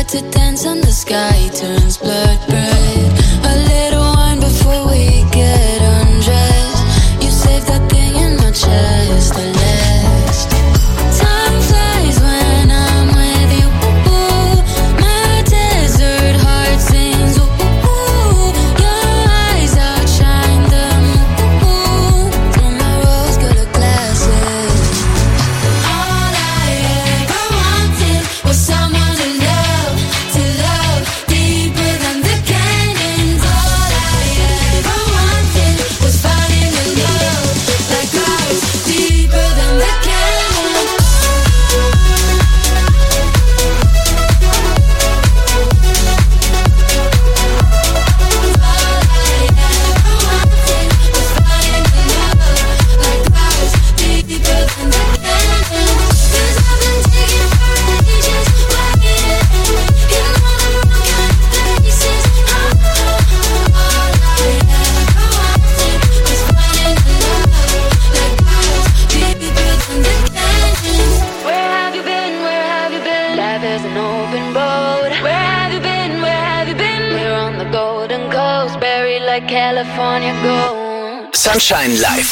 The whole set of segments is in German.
to dance and the sky turns blood red. A little wine before we get undressed. You save that thing in my chest, the last. Time flies when I'm with you. My desert heart sings. Your eyes outshine the moon through my rose-colored glasses. All I ever wanted was someone to love deeper than the canyons. All I ever wanted was falling in love like ours, deeper than the canyons. California gold. Sunshine Live.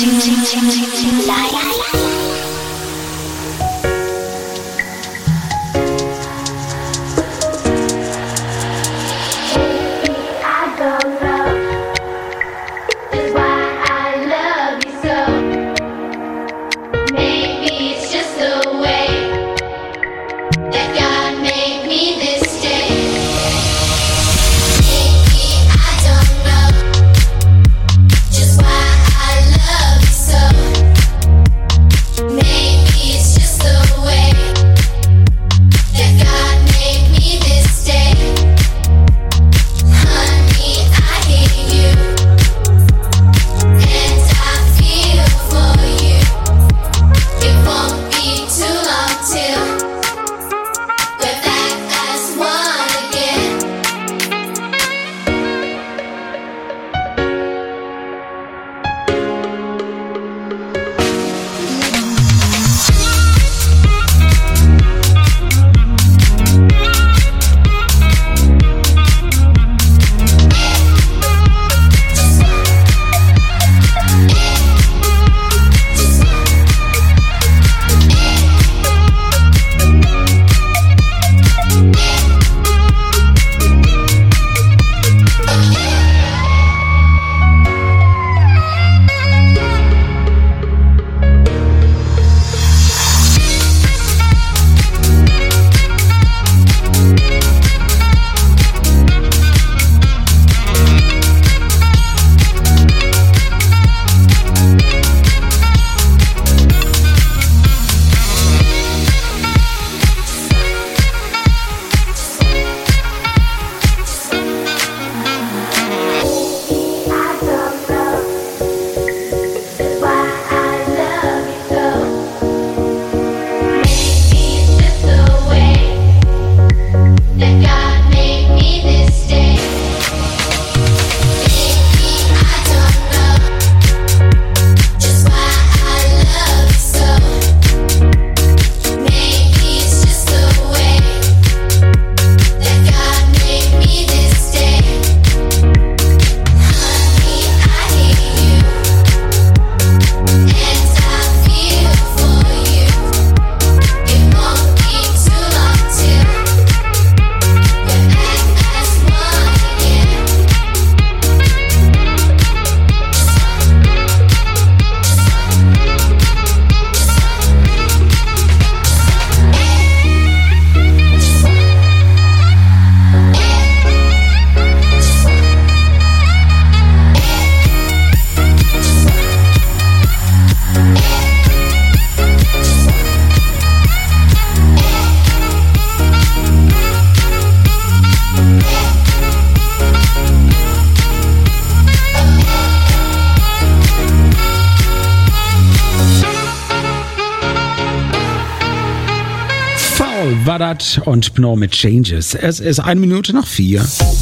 Vadat und Pno mit Changes. Es ist 4:01.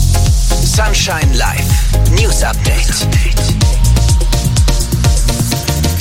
Sunshine Live. News Update.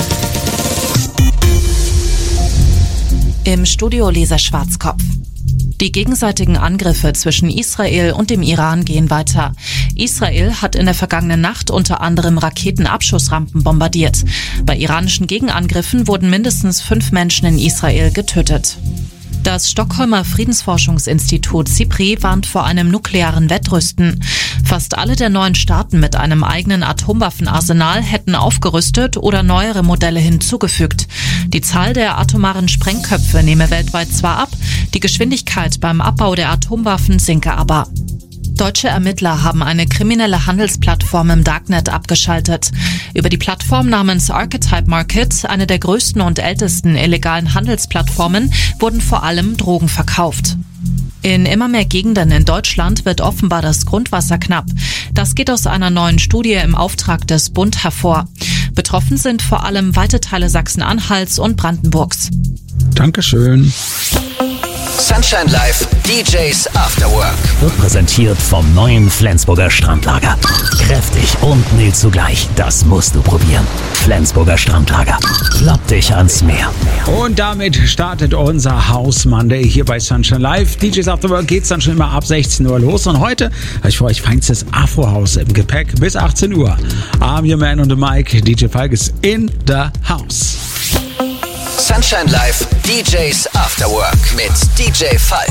Im Studio Lisa Schwarzkopf. Die gegenseitigen Angriffe zwischen Israel und dem Iran gehen weiter. Israel hat in der vergangenen Nacht unter anderem Raketenabschussrampen bombardiert. Bei iranischen Gegenangriffen wurden mindestens 5 Menschen in Israel getötet. Das Stockholmer Friedensforschungsinstitut SIPRI warnt vor einem nuklearen Wettrüsten. Fast alle der 9 Staaten mit einem eigenen Atomwaffenarsenal hätten aufgerüstet oder neuere Modelle hinzugefügt. Die Zahl der atomaren Sprengköpfe nehme weltweit zwar ab, die Geschwindigkeit beim Abbau der Atomwaffen sinke aber. Deutsche Ermittler haben eine kriminelle Handelsplattform im Darknet abgeschaltet. Über die Plattform namens Archetype Market, eine der größten und ältesten illegalen Handelsplattformen, wurden vor allem Drogen verkauft. In immer mehr Gegenden in Deutschland wird offenbar das Grundwasser knapp. Das geht aus einer neuen Studie im Auftrag des Bund hervor. Betroffen sind vor allem weite Teile Sachsen-Anhalts und Brandenburgs. Dankeschön. Sunshine Live, DJs After Work. Wird präsentiert vom neuen Flensburger Strandlager. Kräftig und mild zugleich. Das musst du probieren. Flensburger Strandlager. Klopp dich ans Meer. Und damit startet unser House Monday hier bei Sunshine Live. DJs After Work geht's dann schon immer ab 16 Uhr los. Und heute habe ich für euch feinstes Afro-House im Gepäck bis 18 Uhr. I'm your man on the mic. DJ Falk ist in the house. Sunshine Live, DJs After Work mit DJ Falk.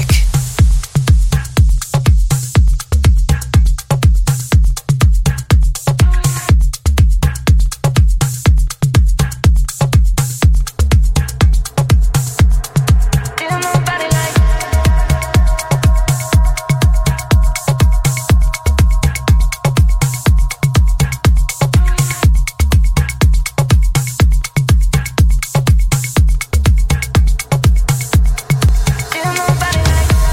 Nobody like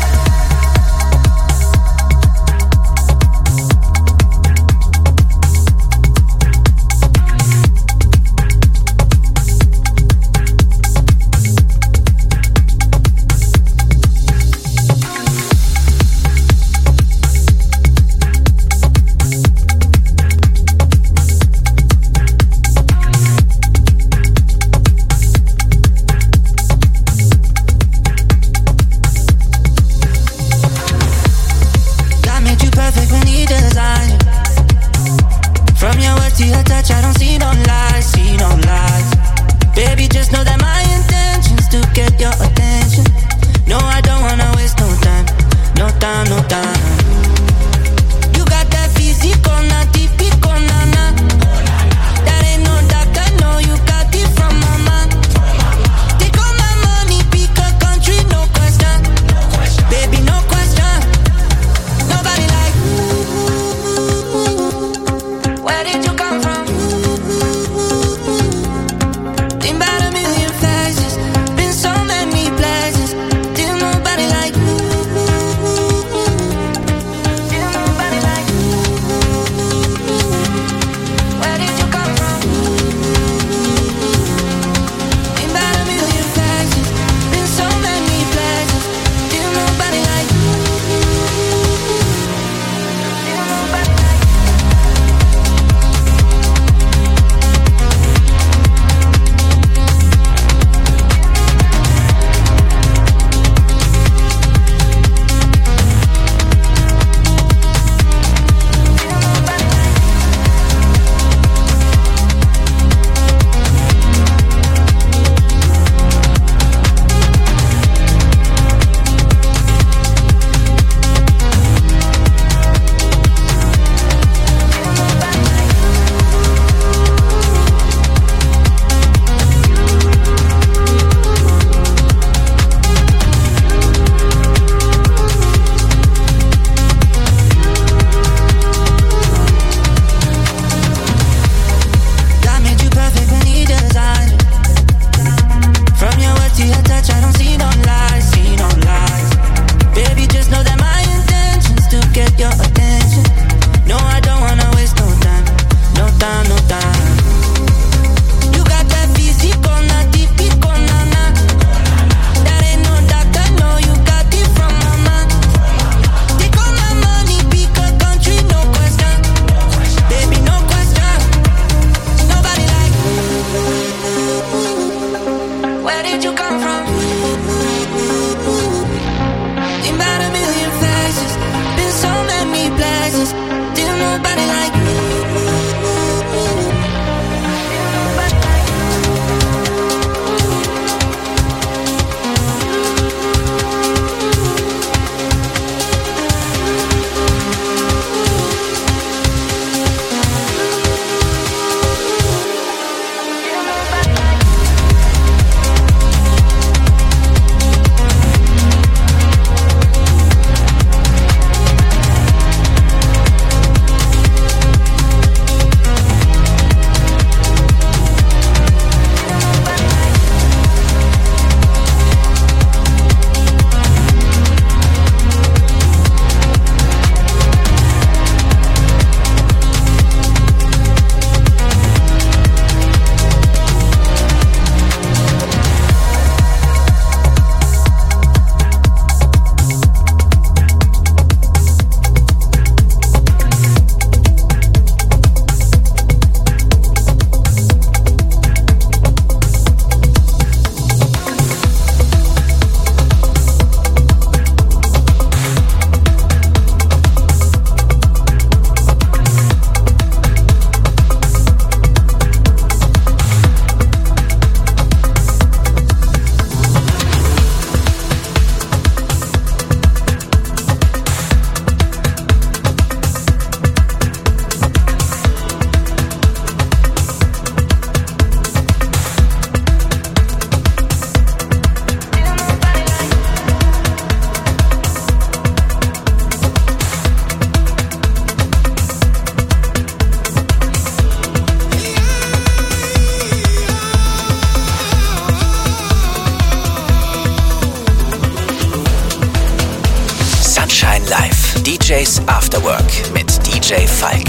DJs After Work mit DJ Falk.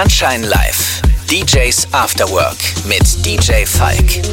Sunshine Live. DJs After Work mit DJ Falk.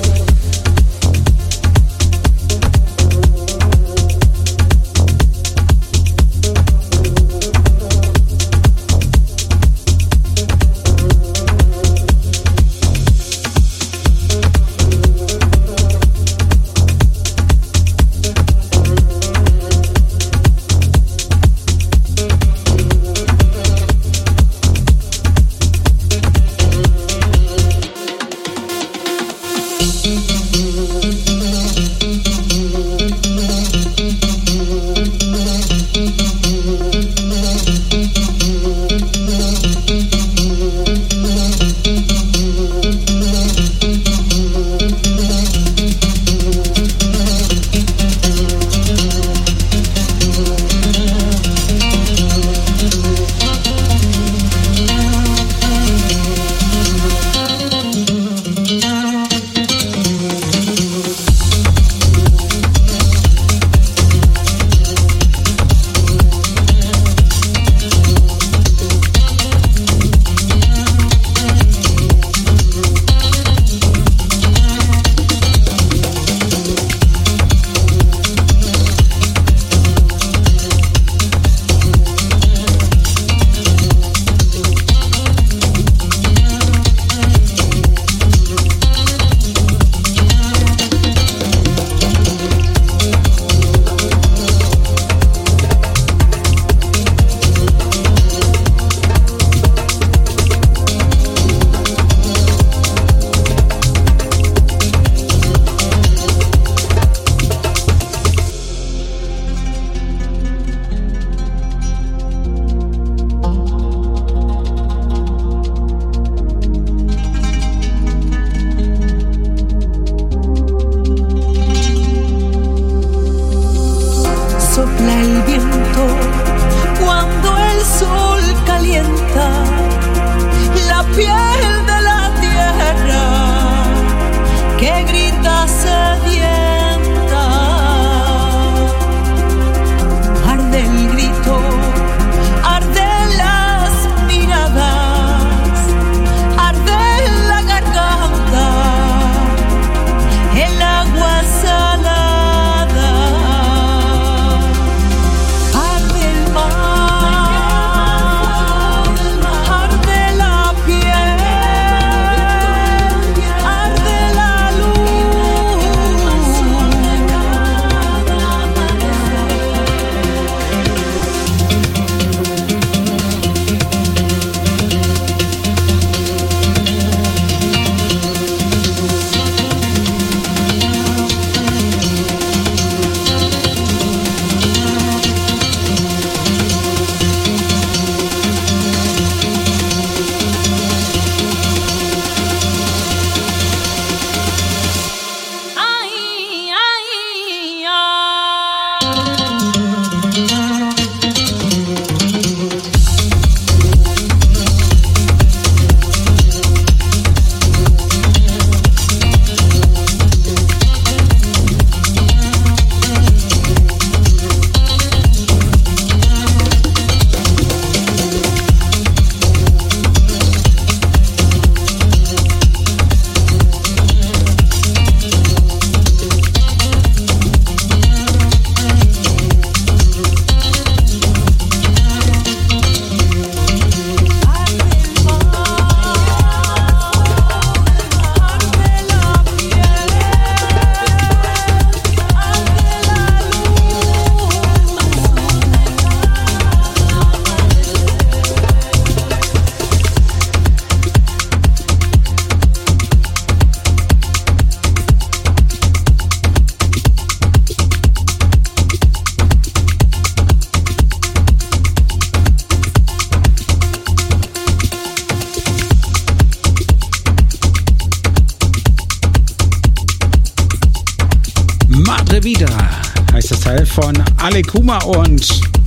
Wieder heißt das Teil von Ale Kuma und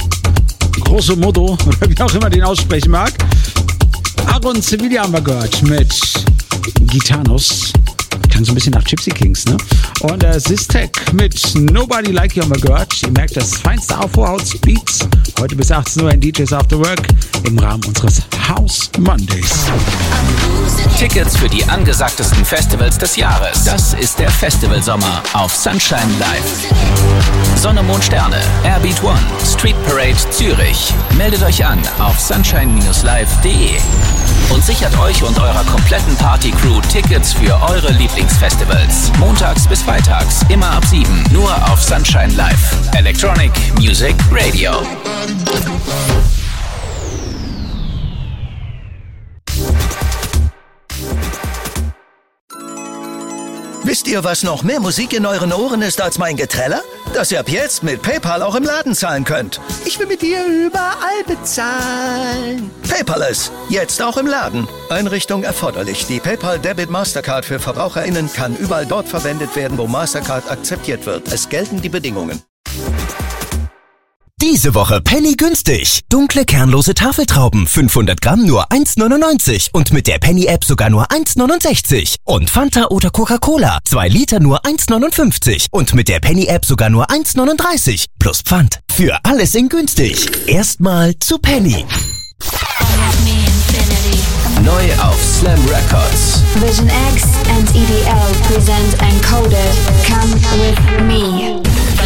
Grosso Modo, oder wie auch immer den aussprechen mag. Aaron Sevilla haben wir gehört mit Gitanos. Klang so ein bisschen nach Gypsy Kings, ne? Und Sistek mit Nobody Like You My Girl. Ihr merkt, das feinste Afro-House Beats. Heute bis 18 Uhr in DJs After Work im Rahmen unseres House Mondays. Tickets für die angesagtesten Festivals des Jahres. Das ist der Festivalsommer auf Sunshine Live. Sonne, Mond, Sterne, Airbeat One, Street Parade Zürich. Meldet euch an auf sunshine-live.de und sichert euch und eurer kompletten Party-Crew Tickets für eure Lieblingsfestivals. Montags bis freitags, immer ab 7, nur auf Sunshine Live. Electronic Music Radio. Wisst ihr, was noch mehr Musik in euren Ohren ist als mein Geträller? Dass ihr ab jetzt mit PayPal auch im Laden zahlen könnt. Ich will mit dir überall bezahlen. Paperless, jetzt auch im Laden. Einrichtung erforderlich. Die PayPal Debit Mastercard für VerbraucherInnen kann überall dort verwendet werden, wo Mastercard akzeptiert wird. Es gelten die Bedingungen. Diese Woche Penny günstig. Dunkle, kernlose Tafeltrauben, 500 Gramm nur 1,99 und mit der Penny-App sogar nur 1,69. Und Fanta oder Coca-Cola, 2 Liter nur 1,59 und mit der Penny-App sogar nur 1,39 plus Pfand. Für alles in günstig. Erstmal zu Penny. Neu auf Slam Records. Vision X and EDL present Encoded. Come with me.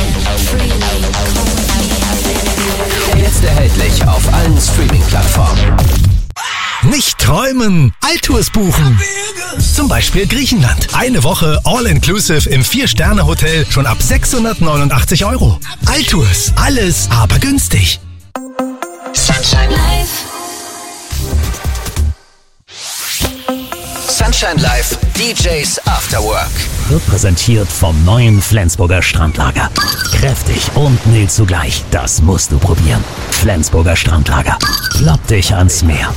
Jetzt erhältlich auf allen Streaming-Plattformen. Nicht träumen, Altours buchen. Zum Beispiel Griechenland. Eine Woche All-Inclusive im 4-Sterne-Hotel schon ab 689 €. Altours, alles aber günstig. Sunshine Live. Sunshine Live, DJs After Work. Wird präsentiert vom neuen Flensburger Strandlager. Kräftig und mild zugleich. Das musst du probieren. Flensburger Strandlager. Klopp dich ans Meer.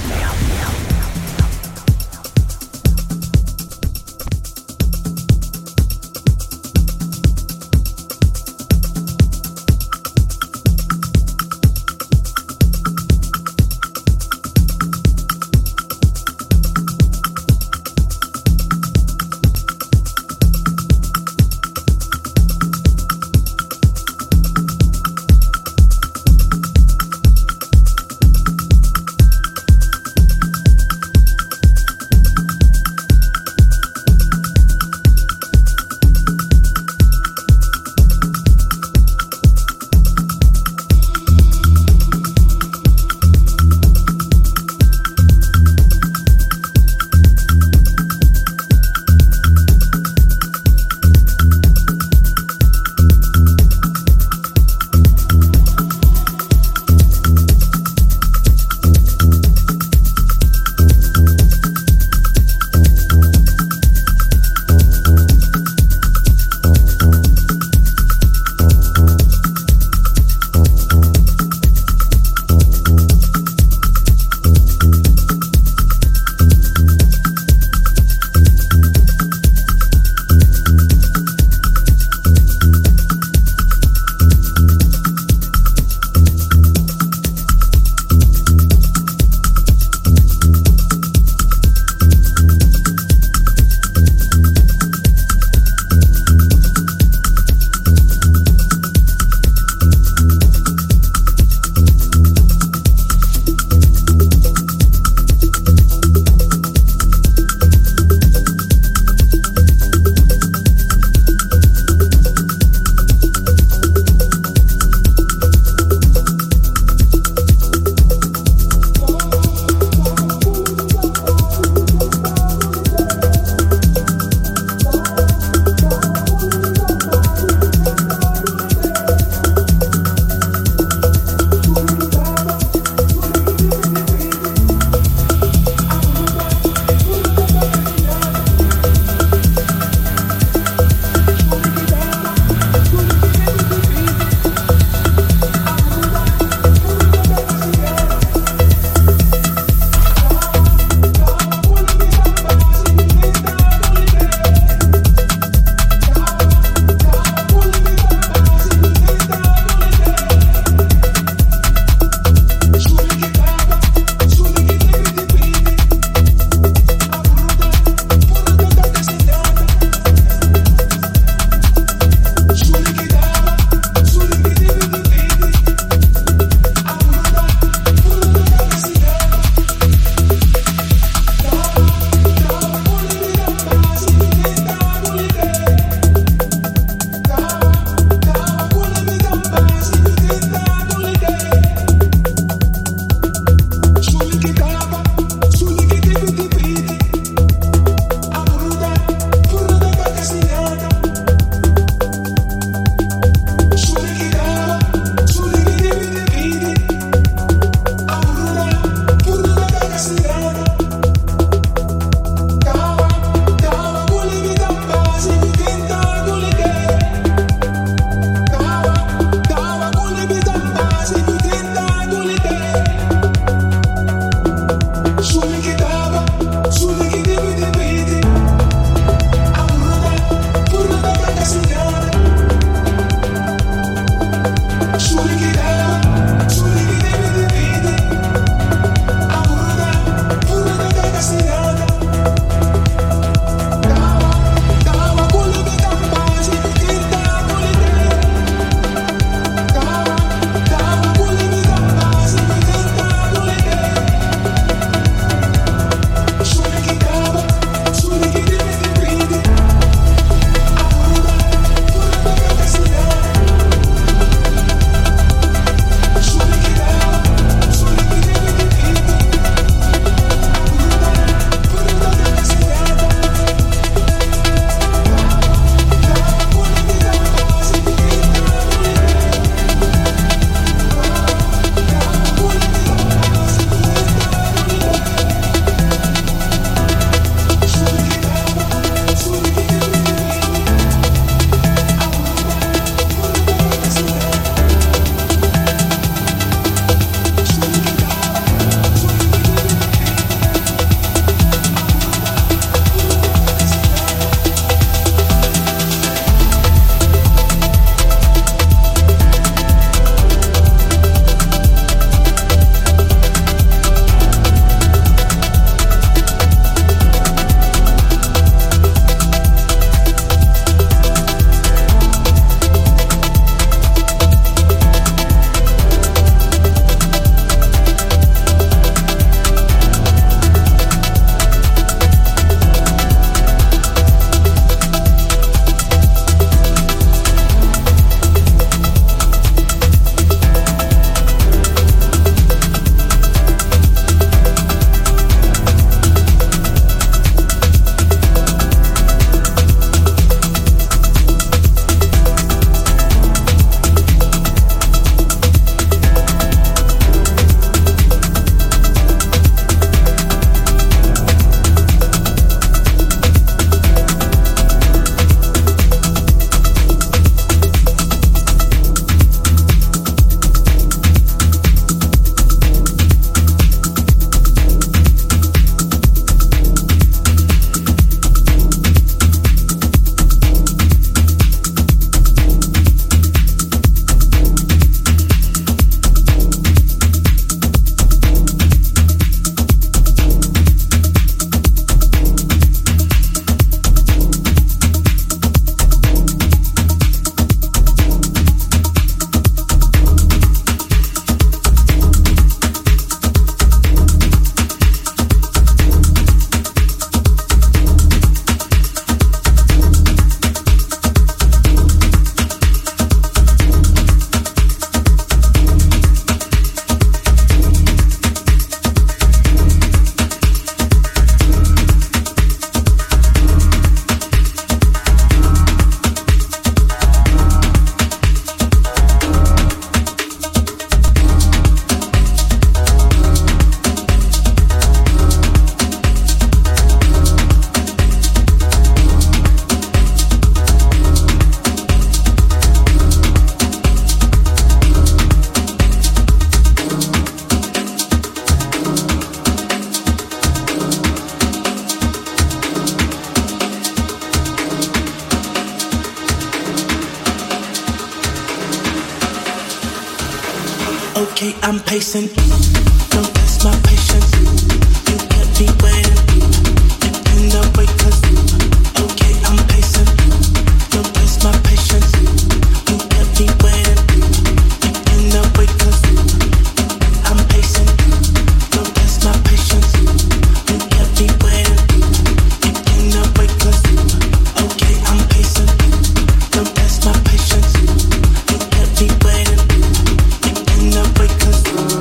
Okay, I'm pacing. Don't test my patience. You kept me waiting. You cannot wait 'cause okay, I'm pacing. Don't test my patience. You kept me waiting. You cannot wait 'cause I'm pacing. Don't test my patience. You kept me waiting. You cannot wait 'cause okay, I'm pacing. Don't test my patience. You kept me waiting. You cannot wait 'cause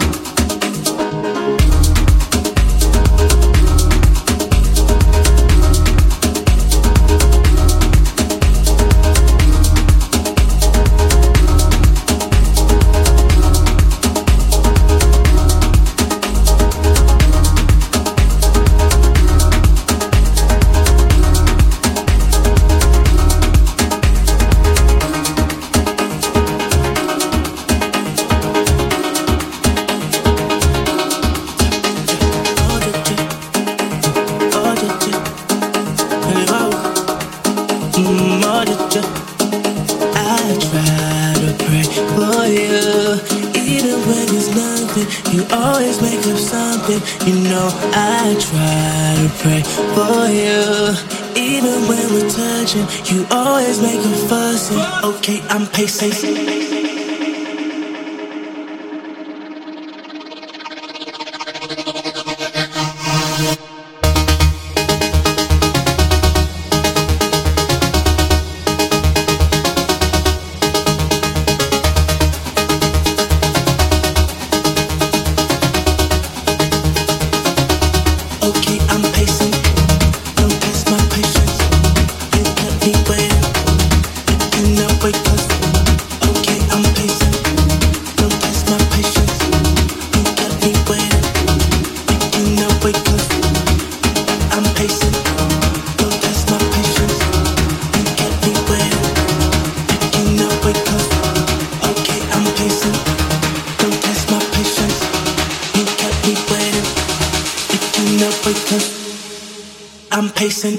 you always make up something. You know I try to pray for you. Even when we're touching, you always make a fuss. Okay, I'm pacing. I'm pacing.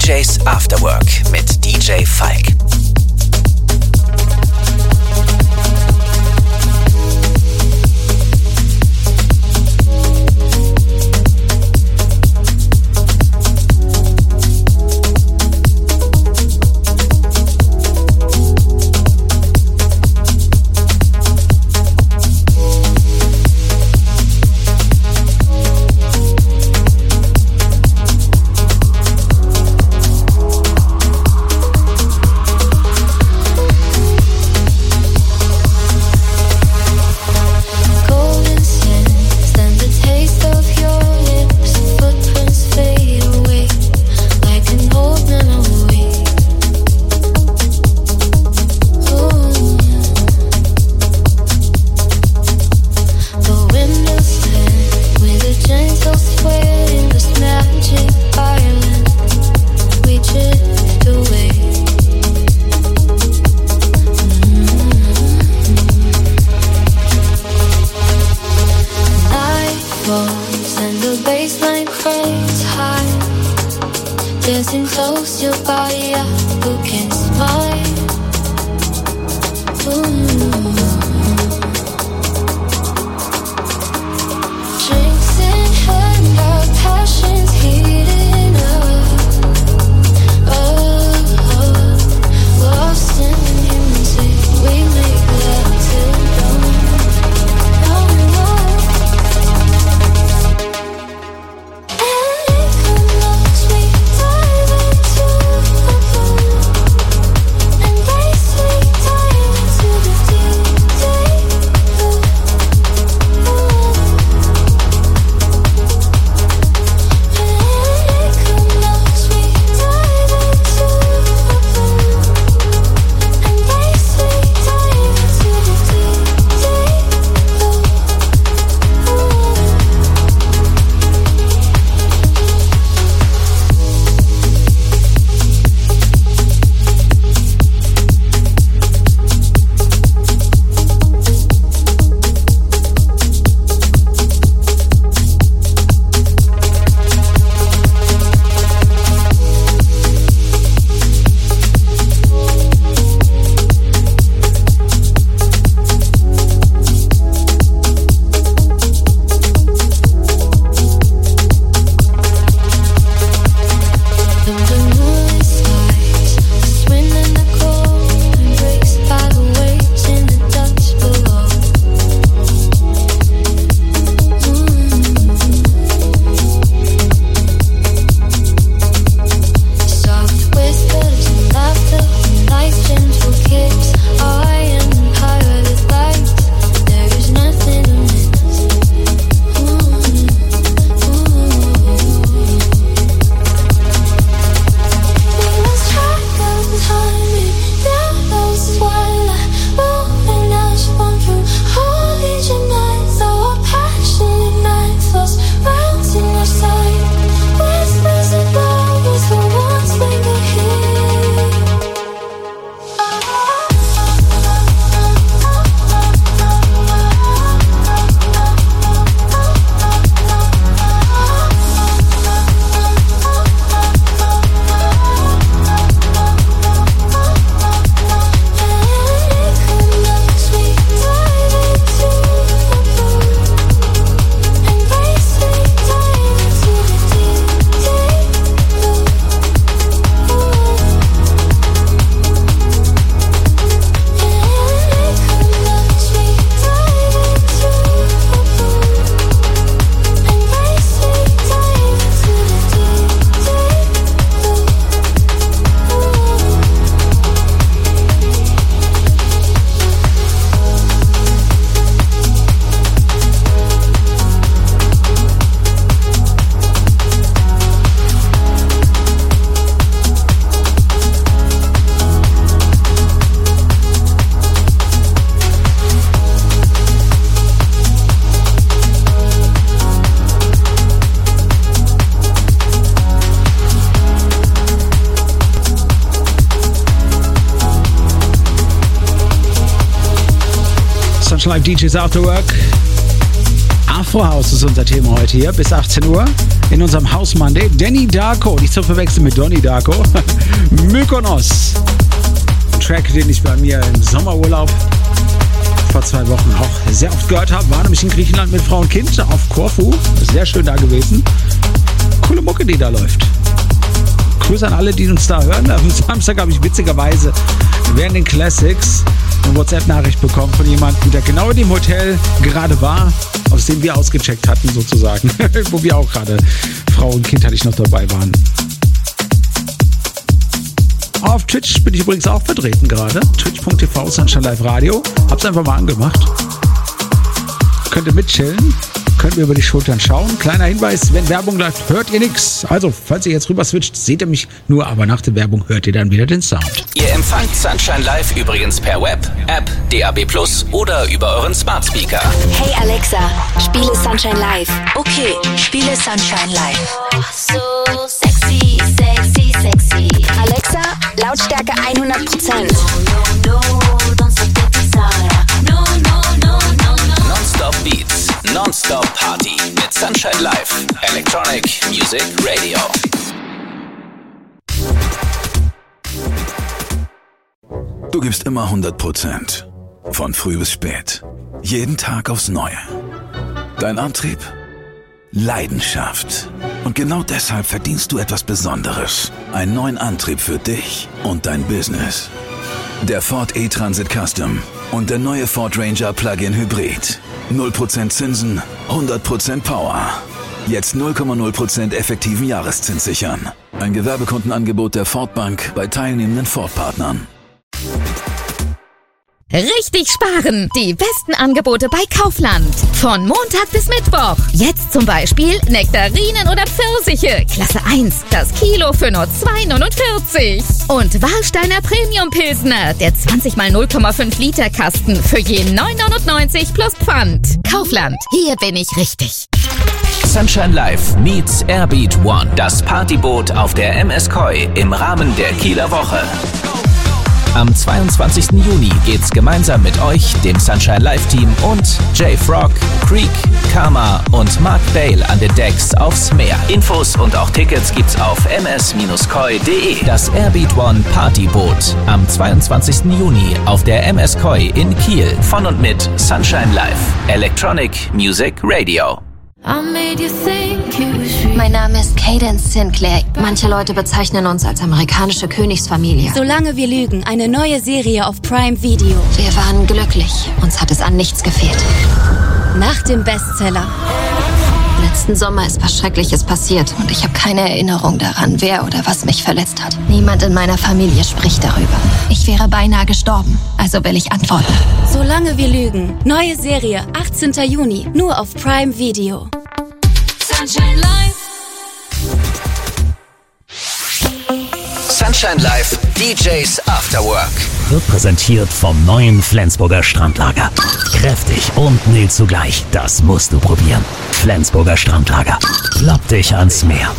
DJs After Work mit DJ Falk. Live DJs After Work. Afro House ist unser Thema heute hier bis 18 Uhr in unserem House Monday. Danny Darko, nicht zu verwechseln mit Donnie Darko. Mykonos. Ein Track, den ich bei mir im Sommerurlaub vor 2 Wochen auch sehr oft gehört habe. War nämlich in Griechenland mit Frau und Kind auf Korfu. Sehr schön da gewesen. Coole Mucke, die da läuft. Grüße an alle, die uns da hören. Am Samstag habe ich witzigerweise während den Classics eine WhatsApp-Nachricht bekommen von jemandem, der genau in dem Hotel gerade war, aus dem wir ausgecheckt hatten sozusagen. Wo wir auch gerade, Frau und Kind hatte ich noch dabei waren. Auf Twitch bin ich übrigens auch vertreten gerade. Twitch.tv Sunshine Live Radio. Hab's einfach mal angemacht. Könnt ihr mitchillen. Könnt ihr über die Schultern schauen. Kleiner Hinweis, wenn Werbung läuft, hört ihr nichts. Also, falls ihr jetzt rüber switcht, seht ihr mich nur, aber nach der Werbung hört ihr dann wieder den Sound. Ihr empfangt Sunshine Live übrigens per Web, App, DAB+ oder über euren Smart Speaker. Hey Alexa, spiele Sunshine Live. Okay, spiele Sunshine Live. So sexy, sexy, sexy. Alexa, Lautstärke 100%. Non-Stop Beats, Non-Stop Party mit Sunshine Live, Electronic Music Radio. Du gibst immer 100%. Von früh bis spät. Jeden Tag aufs Neue. Dein Antrieb? Leidenschaft. Und genau deshalb verdienst du etwas Besonderes. Einen neuen Antrieb für dich und dein Business. Der Ford E-Transit Custom und der neue Ford Ranger Plug-in Hybrid. 0% Zinsen, 100% Power. Jetzt 0,0% effektiven Jahreszins sichern. Ein Gewerbekundenangebot der Ford Bank bei teilnehmenden Ford-Partnern. Richtig sparen! Die besten Angebote bei Kaufland. Von Montag bis Mittwoch. Jetzt zum Beispiel Nektarinen oder Pfirsiche. Klasse 1. Das Kilo für nur 2,49. Und Warsteiner Premium Pilsner. Der 20 x 0,5 Liter Kasten für je 9,99 plus Pfand. Kaufland. Hier bin ich richtig. Sunshine Live meets Airbeat One. Das Partyboot auf der MS Koi im Rahmen der Kieler Woche. Am 22. Juni geht's gemeinsam mit euch, dem Sunshine Live Team und J-Frog, Creek, Karma und Mark Bale an den Decks aufs Meer. Infos und auch Tickets gibt's auf ms-koi.de. Das Airbeat One Partyboot am 22. Juni auf der MS Koi in Kiel. Von und mit Sunshine Live, Electronic Music Radio. Mein Name ist Cadence Sinclair. Manche Leute bezeichnen uns als amerikanische Königsfamilie. Solange wir lügen, eine neue Serie auf Prime Video. Wir waren glücklich. Uns hat es an nichts gefehlt. Nach dem Bestseller. Letzten Sommer ist was Schreckliches passiert und ich habe keine Erinnerung daran, wer oder was mich verletzt hat. Niemand in meiner Familie spricht darüber. Ich wäre beinahe gestorben, also will ich antworten. Solange wir lügen. Neue Serie, 18. Juni, nur auf Prime Video. Sunshine Live. Sunshine Live DJs After Work. Wird präsentiert vom neuen Flensburger Strandlager. Kräftig und mild zugleich. Das musst du probieren. Flensburger Strandlager. Klopp dich ans Meer.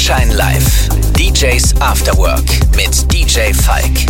Sunshine Live. DJs After Work mit DJ Falk.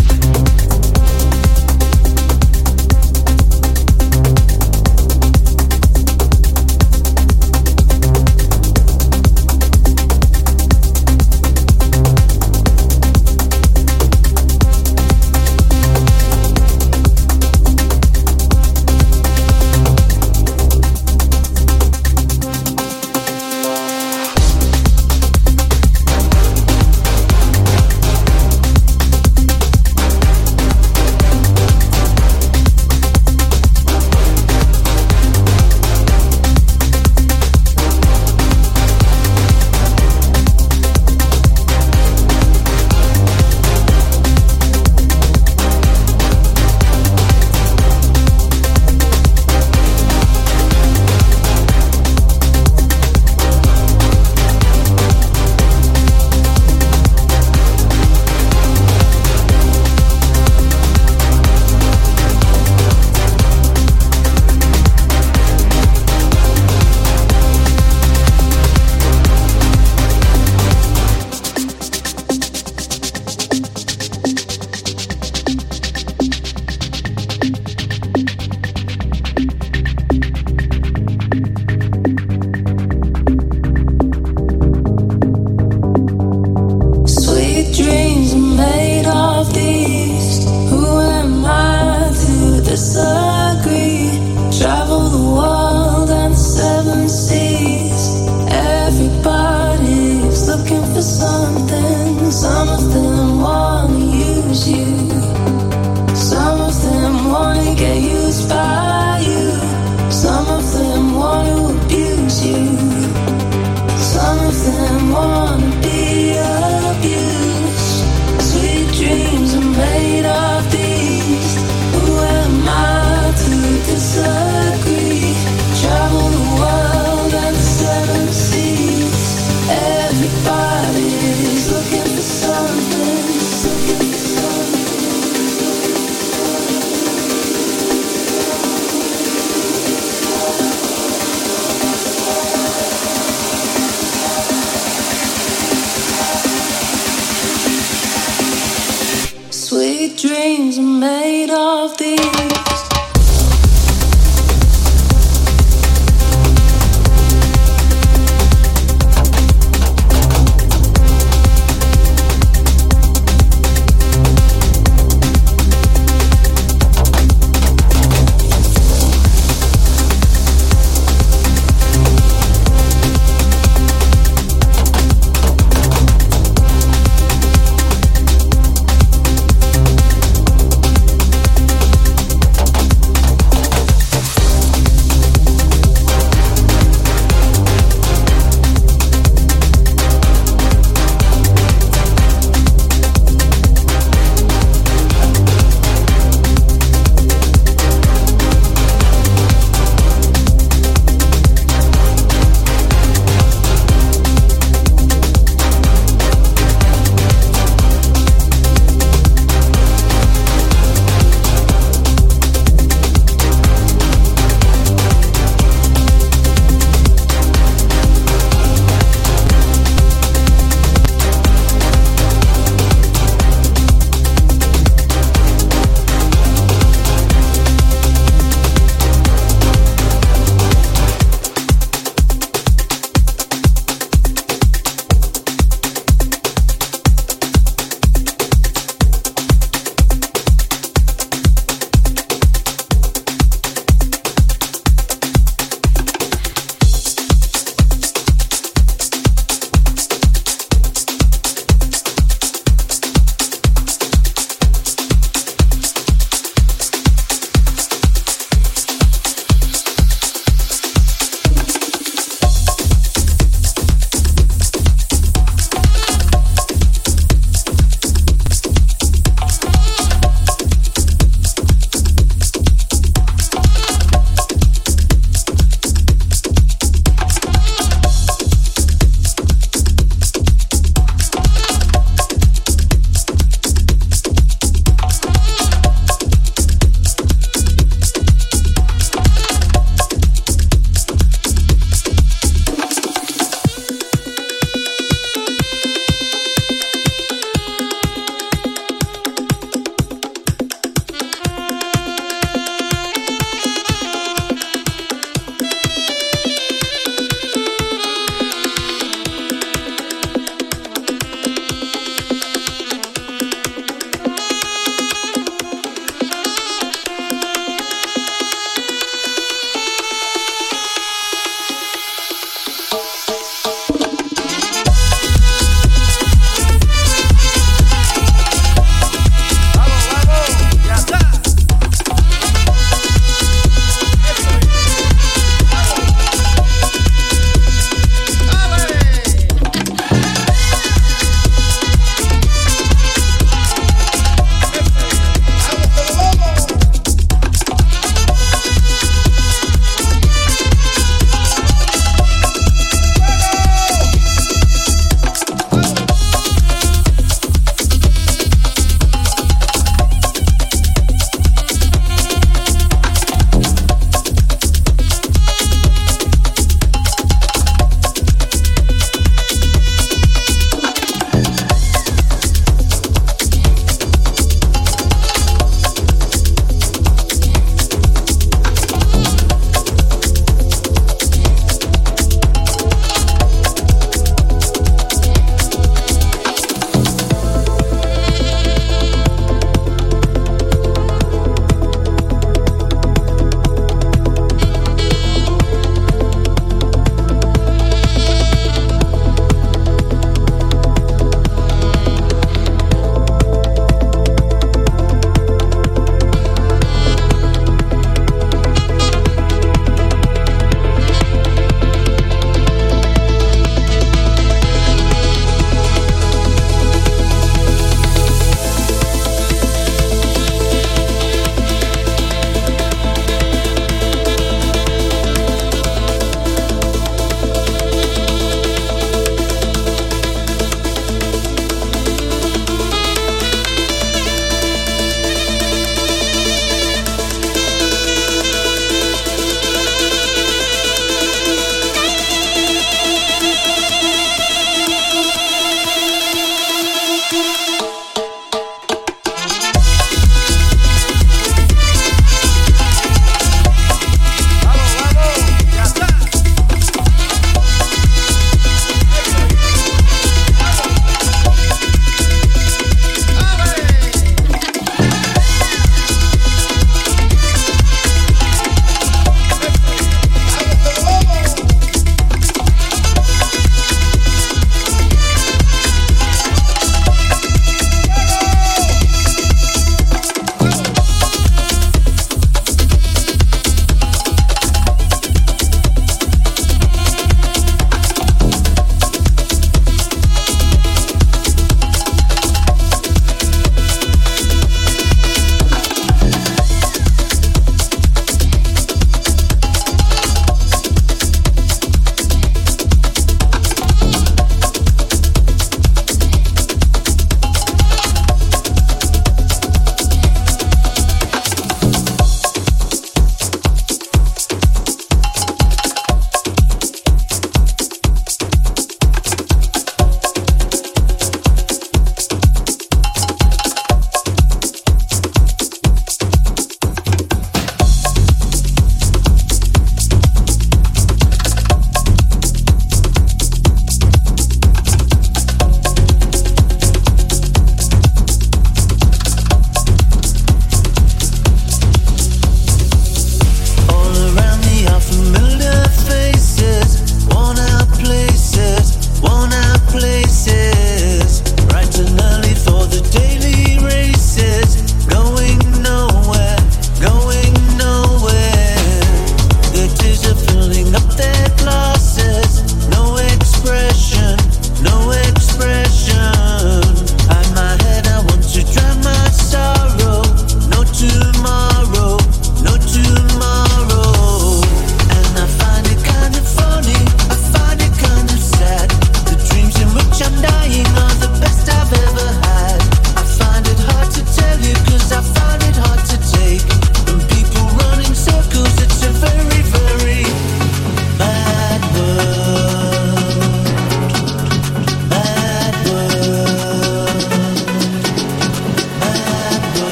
Sweet dreams are made of these.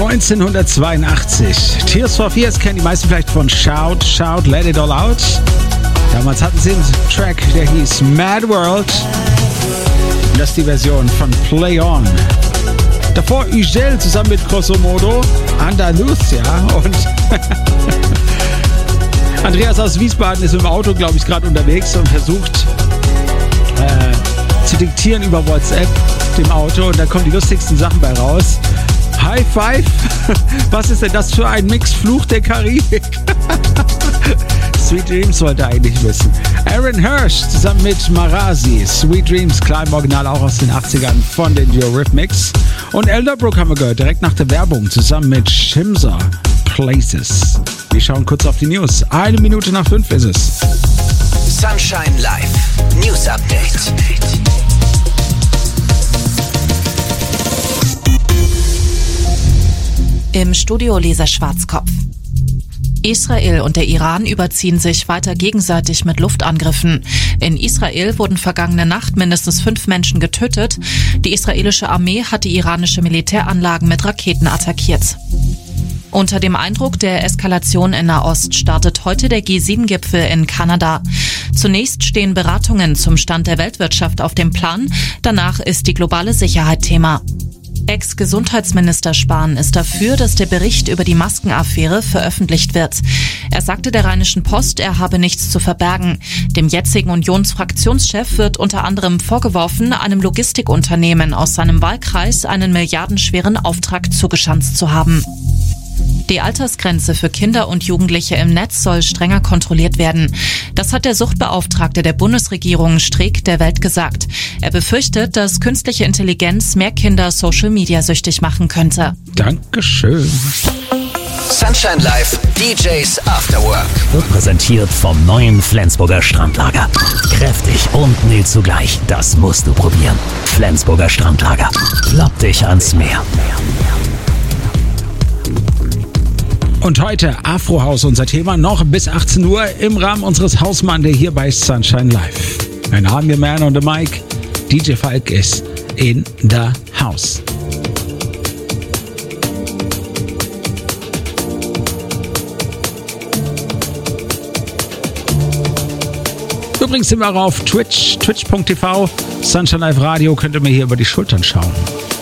1982. Tears for Fears kennen die meisten vielleicht von Shout, Shout, Let It All Out. Damals hatten sie einen Track, der hieß Mad World. Und das ist die Version von Play On. Davor Ugel zusammen mit Grosso Modo, Andalusia und Andreas aus Wiesbaden ist im Auto, glaube ich, gerade unterwegs und versucht zu diktieren über WhatsApp dem Auto und da kommen die lustigsten Sachen bei raus. High Five? Was ist denn das für ein Mix? Fluch der Karibik? Sweet Dreams wollte er eigentlich wissen. Aaron Hirsch zusammen mit Marasi. Sweet Dreams, klar im Original auch aus den 80ern von den Eurythmics. Und Elderbrook haben wir gehört, direkt nach der Werbung, zusammen mit Shimza, Places. Wir schauen kurz auf die News. 1 Minute nach 5 ist es. Sunshine Live. News Update. Im Studio Lisa Schwarzkopf. Israel und der Iran überziehen sich weiter gegenseitig mit Luftangriffen. In Israel wurden vergangene Nacht mindestens 5 Menschen getötet. Die israelische Armee hat die iranische Militäranlagen mit Raketen attackiert. Unter dem Eindruck der Eskalation in Nahost startet heute der G7-Gipfel in Kanada. Zunächst stehen Beratungen zum Stand der Weltwirtschaft auf dem Plan. Danach ist die globale Sicherheit Thema. Ex-Gesundheitsminister Spahn ist dafür, dass der Bericht über die Maskenaffäre veröffentlicht wird. Er sagte der Rheinischen Post, er habe nichts zu verbergen. Dem jetzigen Unionsfraktionschef wird unter anderem vorgeworfen, einem Logistikunternehmen aus seinem Wahlkreis einen milliardenschweren Auftrag zugeschanzt zu haben. Die Altersgrenze für Kinder und Jugendliche im Netz soll strenger kontrolliert werden. Das hat der Suchtbeauftragte der Bundesregierung Streeck der Welt gesagt. Er befürchtet, dass künstliche Intelligenz mehr Kinder Social-Media-süchtig machen könnte. Dankeschön. Sunshine Live, DJs After Work. Wird präsentiert vom neuen Flensburger Strandlager. Kräftig und mild zugleich. Das musst du probieren. Flensburger Strandlager. Klopp dich ans Meer. Und heute Afrohaus, unser Thema, noch bis 18 Uhr im Rahmen unseres House Monday hier bei Sunshine Live. Mein Name ist Man on the Mic. DJ Falk ist in the house. Übrigens sind wir auch auf Twitch, twitch.tv, Sunshine Live Radio, könnt ihr mir hier über die Schultern schauen.